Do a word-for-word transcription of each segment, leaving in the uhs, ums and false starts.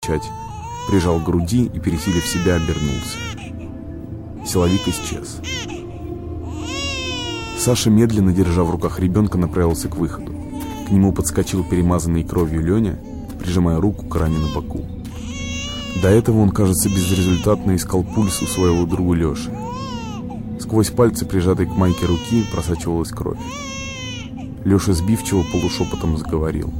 кричать, прижал к груди и, пересилив себя, обернулся. Силовик исчез. Саша, медленно держа в руках ребенка, направился к выходу. К нему подскочил перемазанный кровью Леня, прижимая руку к ране на боку. До этого он, кажется, безрезультатно искал пульс у своего друга Леши. Сквозь пальцы, прижатой к майке руки, просачивалась кровь. Леша сбивчиво полушепотом заговорил.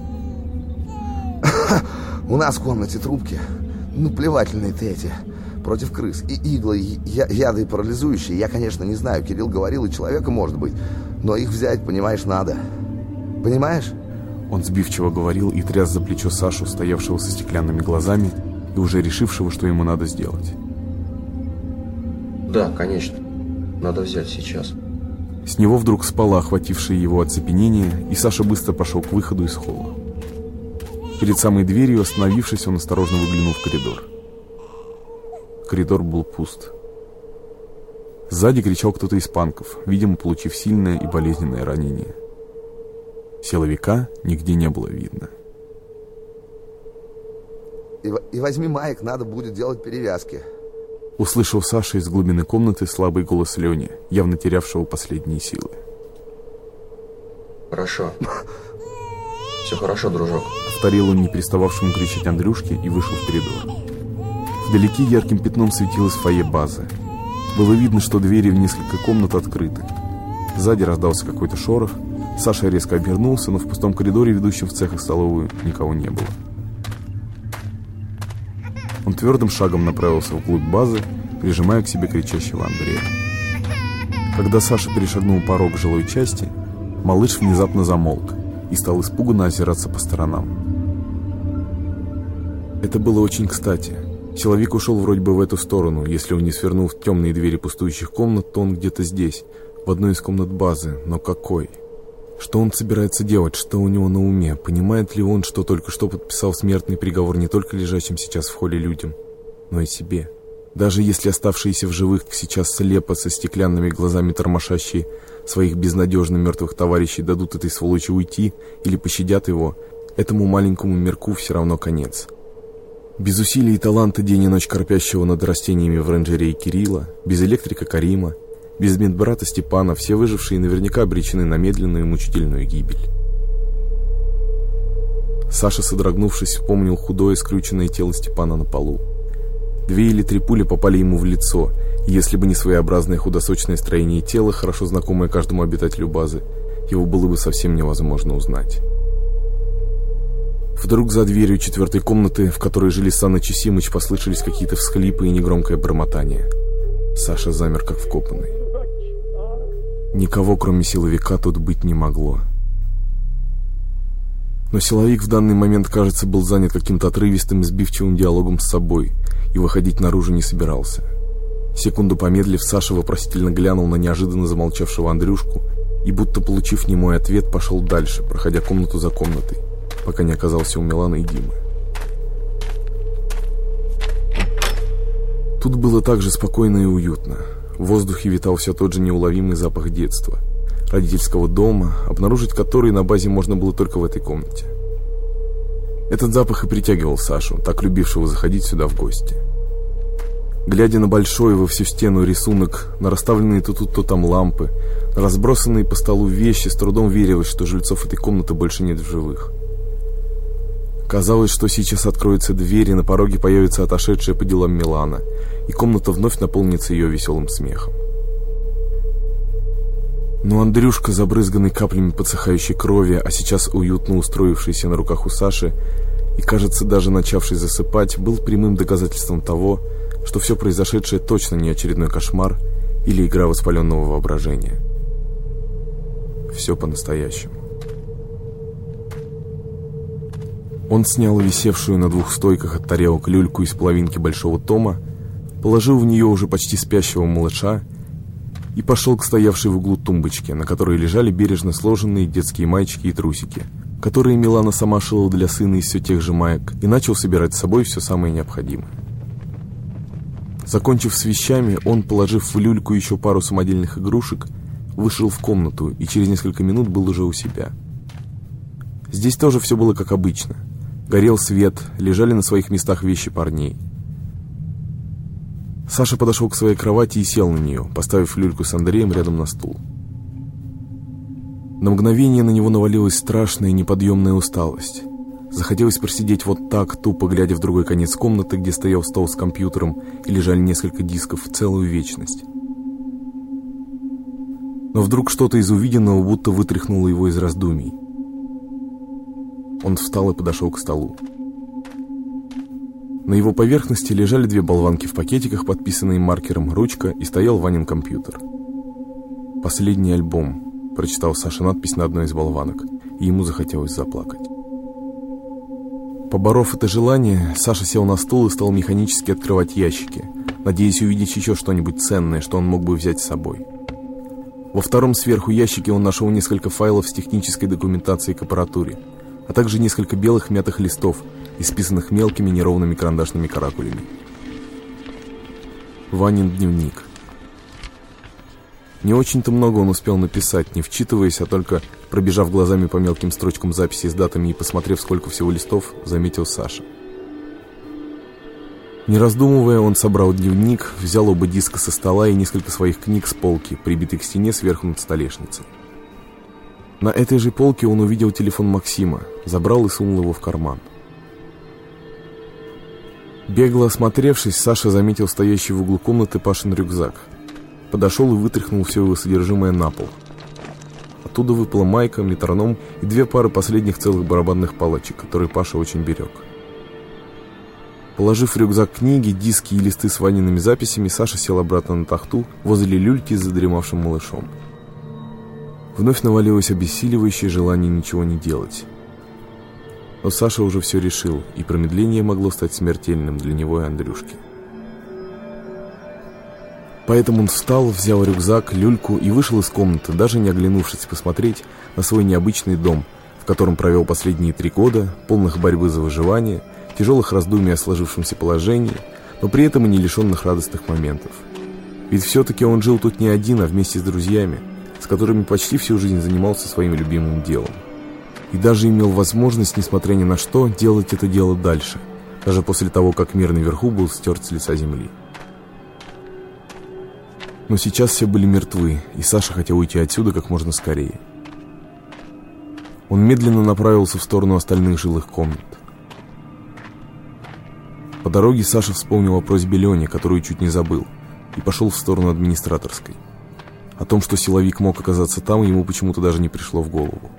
У нас в комнате трубки, ну, плевательные-то эти, против крыс. И иглы, я, яды парализующие. Я, конечно, не знаю, Кирилл говорил, и человека может быть. Но их взять, понимаешь, надо. Понимаешь? Он сбивчиво говорил и тряс за плечо Сашу, стоявшего со стеклянными глазами и уже решившего, что ему надо сделать. Да, конечно. Надо взять сейчас. С него вдруг спало охватившее его оцепенение, и Саша быстро пошел к выходу из холла. Перед самой дверью, остановившись, он осторожно выглянул в коридор. Коридор был пуст. Сзади кричал кто-то из панков, видимо, получив сильное и болезненное ранение. Силовика нигде не было видно. И, и возьми маек, надо будет делать перевязки. Услышал Саша из глубины комнаты слабый голос Лени, явно терявшего последние силы. Хорошо. Все хорошо, дружок. Повторил он не перестававшему кричать Андрюшке и вышел в коридор. Вдалеке ярким пятном светилось фойе базы. Было видно, что двери в несколько комнат открыты. Сзади раздался какой-то шорох. Саша резко обернулся, но в пустом коридоре, ведущем в цех и столовую, никого не было. Он твердым шагом направился вглубь базы, прижимая к себе кричащего Андрея. Когда Саша перешагнул порог жилой части, малыш внезапно замолк и стал испуганно озираться по сторонам. Это было очень кстати. Силовик ушел вроде бы в эту сторону. Если он не свернул в темные двери пустующих комнат, то он где-то здесь, в одной из комнат базы. Но какой? Что он собирается делать? Что у него на уме? Понимает ли он, что только что подписал смертный приговор не только лежащим сейчас в холле людям, но и себе? Даже если оставшиеся в живых сейчас слепо со стеклянными глазами тормошащие своих безнадежно мертвых товарищей дадут этой сволочи уйти или пощадят его, этому маленькому мирку все равно конец. Без усилий и таланта день и ночь корпящего над растениями в оранжерее Кирилла, без электрика Карима, без медбрата Степана, все выжившие наверняка обречены на медленную и мучительную гибель. Саша, содрогнувшись, вспомнил худое скрюченное тело Степана на полу. Две или три пули попали ему в лицо, и если бы не своеобразное худосочное строение тела, хорошо знакомое каждому обитателю базы, его было бы совсем невозможно узнать. Вдруг за дверью четвертой комнаты, в которой жили Саныч и Симыч, послышались какие-то всхлипы и негромкое бормотание. Саша замер, как вкопанный. Никого, кроме силовика, тут быть не могло. Но силовик в данный момент, кажется, был занят каким-то отрывистым и сбивчивым диалогом с собой и выходить наружу не собирался. Секунду помедлив, Саша вопросительно глянул на неожиданно замолчавшего Андрюшку и, будто получив немой ответ, пошел дальше, проходя комнату за комнатой, пока не оказался у Миланы и Димы. Тут было так же спокойно и уютно. В воздухе витал все тот же неуловимый запах детства, родительского дома, обнаружить который на базе можно было только в этой комнате. Этот запах и притягивал Сашу, так любившего заходить сюда в гости. Глядя на большой во всю стену рисунок, на расставленные то тут, то там лампы, на разбросанные по столу вещи, с трудом верилось, что жильцов этой комнаты больше нет в живых. Казалось, что сейчас откроется дверь, и на пороге появится отошедшая по делам Милана, и комната вновь наполнится ее веселым смехом. Но Андрюшка, забрызганный каплями подсыхающей крови, а сейчас уютно устроившийся на руках у Саши и, кажется, даже начавший засыпать, был прямым доказательством того, что все произошедшее точно не очередной кошмар или игра воспаленного воображения. Все по-настоящему. Он снял висевшую на двух стойках от тарелок люльку из половинки большого тома, положил в нее уже почти спящего малыша и пошел к стоявшей в углу тумбочке, на которой лежали бережно сложенные детские маечки и трусики, которые Милана сама шила для сына из все тех же маек, и начал собирать с собой все самое необходимое. Закончив с вещами, он, положив в люльку еще пару самодельных игрушек, вышел в комнату и через несколько минут был уже у себя. Здесь тоже все было как обычно. Горел свет, лежали на своих местах вещи парней. Саша подошел к своей кровати и сел на нее, поставив люльку с Андреем рядом на стул. На мгновение на него навалилась страшная неподъемная усталость. Захотелось просидеть вот так, тупо глядя в другой конец комнаты, где стоял стол с компьютером и лежали несколько дисков, в целую вечность. Но вдруг что-то из увиденного будто вытряхнуло его из раздумий. Он встал и подошел к столу. На его поверхности лежали две болванки в пакетиках, подписанные маркером, ручка, и стоял Ванин компьютер. «Последний альбом», — прочитал Саша надпись на одной из болванок, и ему захотелось заплакать. Поборов это желание, Саша сел на стул и стал механически открывать ящики, надеясь увидеть еще что-нибудь ценное, что он мог бы взять с собой. Во втором сверху ящике он нашел несколько файлов с технической документацией к аппаратуре, а также несколько белых мятых листов, исписанных мелкими неровными карандашными каракулями. Ванин дневник. Не очень-то много он успел написать, не вчитываясь, а только пробежав глазами по мелким строчкам записи с датами и посмотрев, сколько всего листов, заметил Саша. Не раздумывая, он собрал дневник, взял оба диска со стола и несколько своих книг с полки, прибитой к стене сверху над столешницей. На этой же полке он увидел телефон Максима, забрал и сунул его в карман. Бегло осмотревшись, Саша заметил стоящий в углу комнаты Пашин рюкзак. Подошел и вытряхнул все его содержимое на пол. Оттуда выпала майка, метроном и две пары последних целых барабанных палочек, которые Паша очень берег. Положив в рюкзак книги, диски и листы с Ваниными записями, Саша сел обратно на тахту возле люльки с задремавшим малышом. Вновь навалилось обессиливающее желание ничего не делать. Но Саша уже все решил, и промедление могло стать смертельным для него и Андрюшки. Поэтому он встал, взял рюкзак, люльку и вышел из комнаты, даже не оглянувшись посмотреть на свой необычный дом, в котором провел последние три года, полных борьбы за выживание, тяжелых раздумий о сложившемся положении, но при этом и не лишенных радостных моментов. Ведь все-таки он жил тут не один, а вместе с друзьями, с которыми почти всю жизнь занимался своим любимым делом. И даже имел возможность, несмотря ни на что, делать это дело дальше, даже после того, как мир наверху был стерт с лица земли. Но сейчас все были мертвы, и Саша хотел уйти отсюда как можно скорее. Он медленно направился в сторону остальных жилых комнат. По дороге Саша вспомнил о просьбе Лени, которую чуть не забыл, и пошел в сторону администраторской. О том, что силовик мог оказаться там, ему почему-то даже не пришло в голову.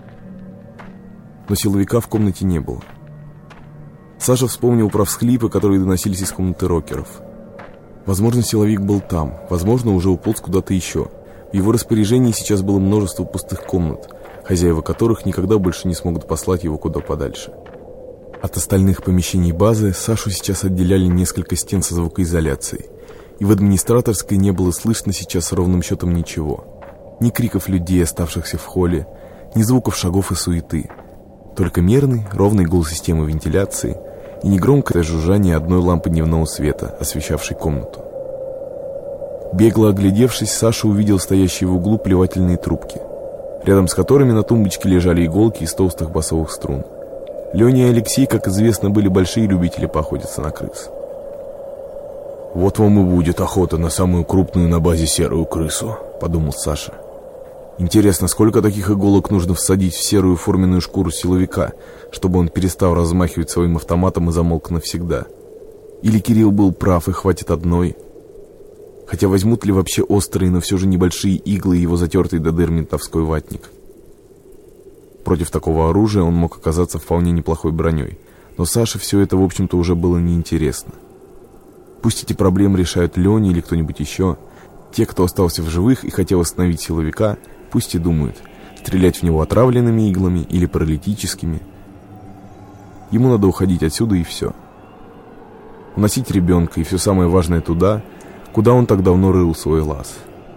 Но силовика в комнате не было. Саша вспомнил про всхлипы, которые доносились из комнаты рокеров. Возможно, силовик был там, возможно, уже уполз куда-то еще. В его распоряжении сейчас было множество пустых комнат, хозяева которых никогда больше не смогут послать его куда подальше. От остальных помещений базы Сашу сейчас отделяли несколько стен со звукоизоляцией, и в администраторской не было слышно сейчас ровным счетом ничего. Ни криков людей, оставшихся в холле, ни звуков шагов и суеты. Только мерный, ровный гул системы вентиляции и негромкое жужжание одной лампы дневного света, освещавшей комнату. Бегло оглядевшись, Саша увидел стоящие в углу плевательные трубки, рядом с которыми на тумбочке лежали иголки из толстых басовых струн. Леня и Алексей, как известно, были большие любители поохотиться на крыс. «Вот вам и будет охота на самую крупную на базе серую крысу», — подумал Саша. «Интересно, сколько таких иголок нужно всадить в серую форменную шкуру силовика, чтобы он перестал размахивать своим автоматом и замолк навсегда? Или Кирилл был прав и хватит одной? Хотя возьмут ли вообще острые, но все же небольшие иглы его затертый до дыр ментовской ватник? Против такого оружия он мог оказаться вполне неплохой броней, но Саше все это, в общем-то, уже было неинтересно. Пусть эти проблемы решают Леня или кто-нибудь еще. Те, кто остался в живых и хотел остановить силовика, пусть и думают, стрелять в него отравленными иглами или паралитическими. Ему надо уходить отсюда и все. Уносить ребенка и все самое важное туда, куда он так давно рыл свой лаз.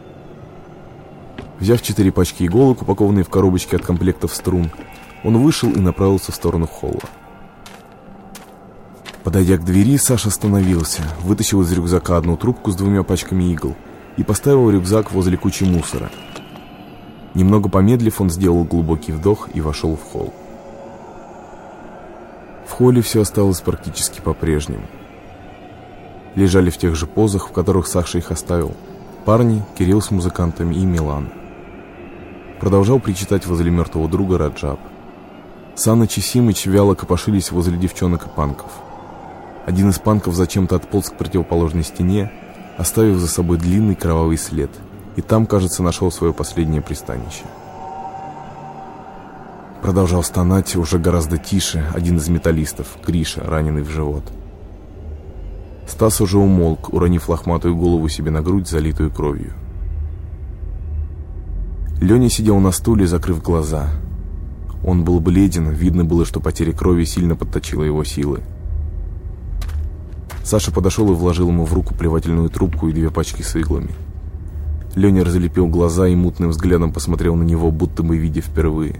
Взяв четыре пачки иголок, упакованные в коробочки от комплектов струн, он вышел и направился в сторону холла. Подойдя к двери, Саша остановился, вытащил из рюкзака одну трубку с двумя пачками игл и поставил рюкзак возле кучи мусора. Немного помедлив, он сделал глубокий вдох и вошел в холл. В холле все осталось практически по-прежнему. Лежали в тех же позах, в которых Саша их оставил. Парни, Кирилл с музыкантами и Милан. Продолжал причитать возле мертвого друга Раджаб. Саныч и Симыч вяло копошились возле девчонок и панков. Один из панков зачем-то отполз к противоположной стене, оставив за собой длинный кровавый след, и там, кажется, нашел свое последнее пристанище. Продолжал стонать уже гораздо тише один из металлистов, Гриша, раненый в живот. Стас уже умолк, уронив лохматую голову себе на грудь, залитую кровью. Леня сидел на стуле, закрыв глаза. Он был бледен, видно было, что потеря крови сильно подточила его силы. Саша подошел и вложил ему в руку плевательную трубку и две пачки с иглами. Леня разлепил глаза и мутным взглядом посмотрел на него, будто бы видя впервые.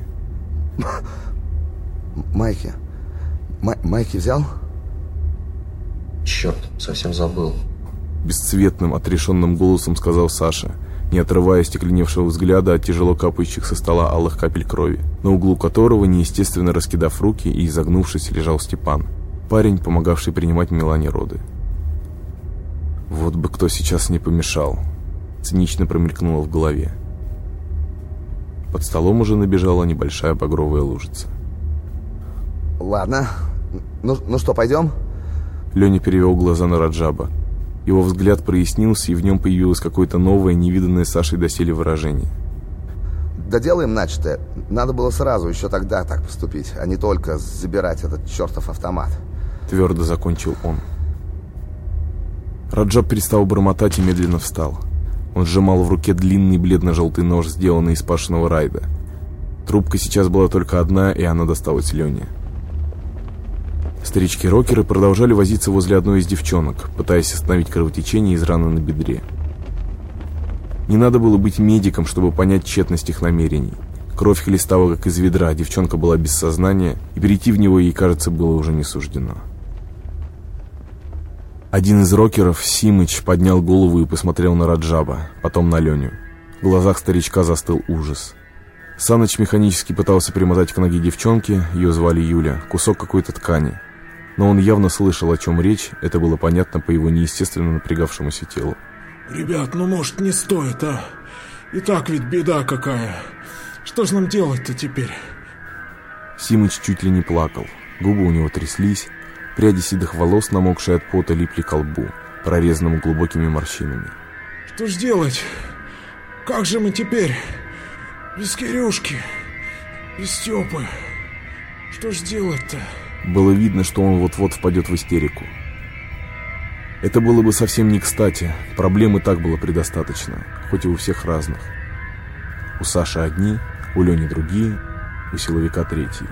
Майки. Май- Майки взял? Черт, совсем забыл. Бесцветным, отрешенным голосом сказал Саша, не отрывая стекленевшего взгляда от тяжело капающих со стола алых капель крови, на углу которого, неестественно раскидав руки и изогнувшись, лежал Степан, парень, помогавший принимать Милане роды. «Вот бы кто сейчас не помешал», — цинично промелькнуло в голове. Под столом уже набежала небольшая багровая лужица. Ладно. Ну, ну что, пойдем? Леня перевел глаза на Раджаба. Его взгляд прояснился, и в нем появилось какое-то новое, невиданное Сашей доселе выражение. Доделаем начатое. Надо было сразу, еще тогда так поступить, а не только забирать этот чертов автомат. Твердо закончил он. Раджаб перестал бормотать и медленно встал. Он сжимал в руке длинный бледно-желтый нож, сделанный из пашенного райда. Трубка сейчас была только одна, и она досталась Лене. Старички-рокеры продолжали возиться возле одной из девчонок, пытаясь остановить кровотечение из раны на бедре. Не надо было быть медиком, чтобы понять тщетность их намерений. Кровь хлестала, как из ведра, девчонка была без сознания, и перейти в него ей, кажется, было уже не суждено. Один из рокеров, Симыч, поднял голову и посмотрел на Раджаба, потом на Леню. В глазах старичка застыл ужас. Саныч механически пытался примотать к ноге девчонки, ее звали Юля, кусок какой-то ткани. Но он явно слышал, о чем речь, это было понятно по его неестественно напрягавшемуся телу. «Ребят, ну может не стоит, а? И так ведь беда какая. Что же нам делать-то теперь?» Симыч чуть ли не плакал, губы у него тряслись, пряди седых волос, намокшие от пота, липли к лбу, прорезанному глубокими морщинами. «Что ж делать? Как же мы теперь? Без Кирюшки, без Степы. Что ж делать-то?» Было видно, что он вот-вот впадет в истерику. Это было бы совсем не кстати, проблем и так было предостаточно, хоть и у всех разных. У Саши одни, у Лени другие, у силовика третьи.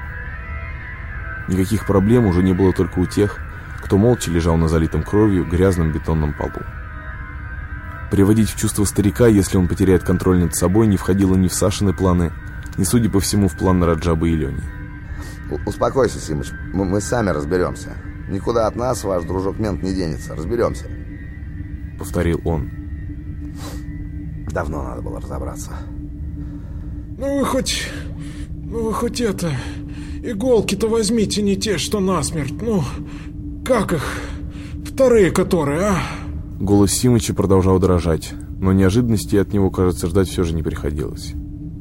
Никаких проблем уже не было только у тех, кто молча лежал на залитом кровью грязном бетонном полу. Приводить в чувство старика, если он потеряет контроль над собой, не входило ни в Сашины планы, ни, судя по всему, в планы Раджаба и Лени. Успокойся, Симыч, мы, мы сами разберемся. Никуда от нас ваш дружок-мент не денется, разберемся. Повторил он. Давно надо было разобраться. Ну вы хоть... Ну вы хоть это... Иголки-то возьмите не те, что насмерть. Ну, как их? Вторые которые, а? Голос Симыча продолжал дрожать, но неожиданности от него, кажется, ждать все же не приходилось.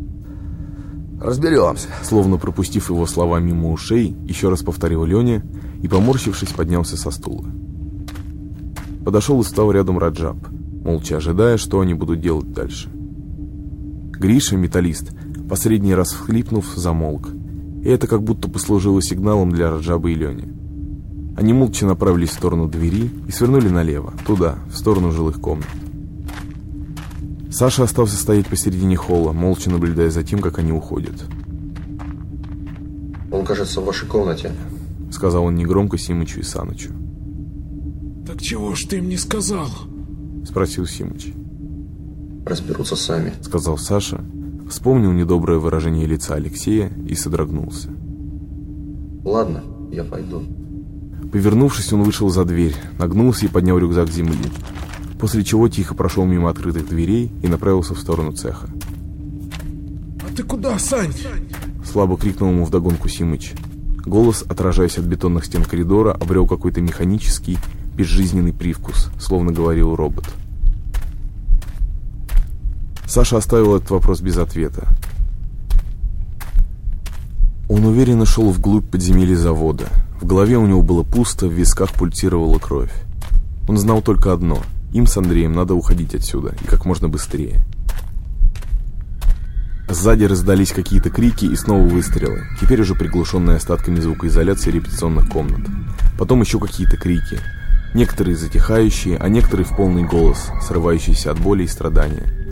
Разберемся. Словно пропустив его слова мимо ушей, еще раз повторил Леня и, поморщившись, поднялся со стула. Подошел и встал рядом Раджаб, молча ожидая, что они будут делать дальше. Гриша, металлист, последний раз всхлипнув, замолк, и это как будто послужило сигналом для Раджаба и Лени. Они молча направились в сторону двери и свернули налево, туда, в сторону жилых комнат. Саша остался стоять посередине холла, молча наблюдая за тем, как они уходят. «Он, кажется, в вашей комнате», — сказал он негромко Симычу и Санычу. «Так чего ж ты им не сказал?» — спросил Симыч. «Разберутся сами», — сказал Саша, вспомнил недоброе выражение лица Алексея и содрогнулся. «Ладно, я пойду». Повернувшись, он вышел за дверь, нагнулся и поднял рюкзак с земли, после чего тихо прошел мимо открытых дверей и направился в сторону цеха. «А ты куда, Сань?» Слабо крикнул ему вдогонку Симыч. Голос, отражаясь от бетонных стен коридора, обрел какой-то механический, безжизненный привкус, словно говорил робот. Саша оставил этот вопрос без ответа. Он уверенно шел вглубь подземелья завода. В голове у него было пусто, в висках пульсировала кровь. Он знал только одно: им с Андреем надо уходить отсюда, и как можно быстрее. Сзади раздались какие-то крики и снова выстрелы, теперь уже приглушенные остатками звукоизоляции репетиционных комнат. Потом еще какие-то крики, некоторые затихающие, а некоторые в полный голос, срывающиеся от боли и страдания.